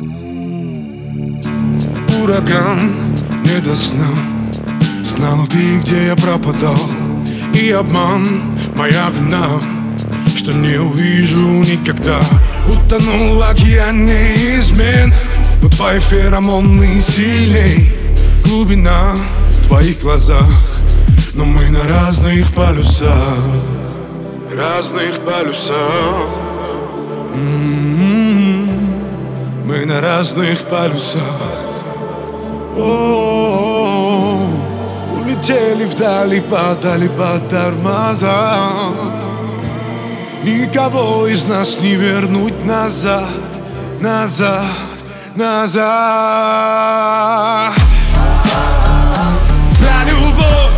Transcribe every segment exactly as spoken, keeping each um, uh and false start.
Ураган, не до сна. Знала ты, где я пропадал. И обман, моя вина, что не увижу никогда. Утонул в океане измен, но твои феромоны сильней. Глубина в твоих глазах, но мы на разных полюсах. Разных полюсах. М-м-м. Мы на разных полюсах. О-о-о. Улетели вдали, падали по тормозам. Никого из нас не вернуть назад, назад, назад. Про любовь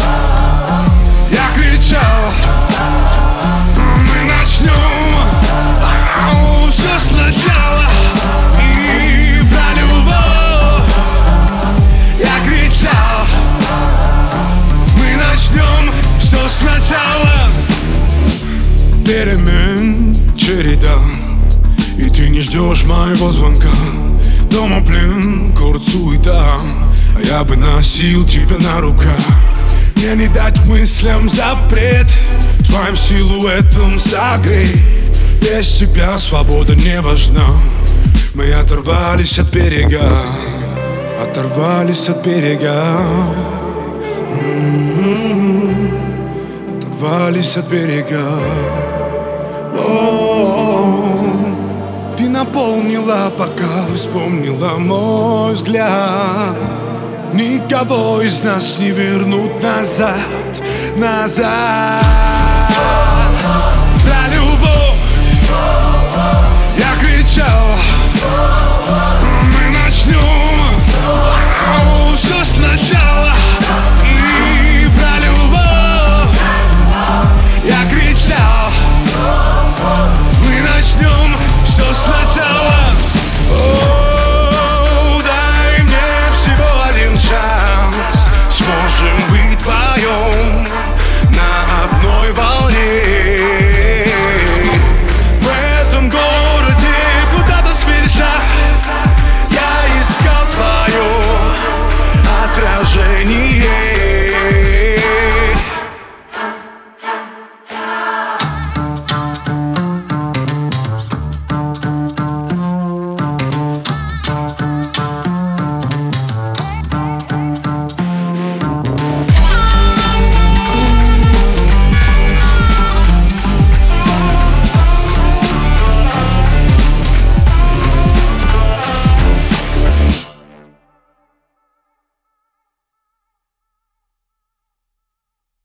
я кричал. Мы начнем все сначала. И про любовь я кричал. Мы начнем все сначала. Перемен череда, и ты не ждешь моего звонка. Дома плен, город суета, а я бы носил тебя на руках. Мне не дать мыслям запрет, твоим силуэтом согреть. Без тебя свобода не важна. Мы оторвались от берега, оторвались от берега. М-м-м. Оторвались от берега. О-о-о. Ты наполнила бокал, вспомнила мой взгляд. Никого из нас не вернуть назад, назад.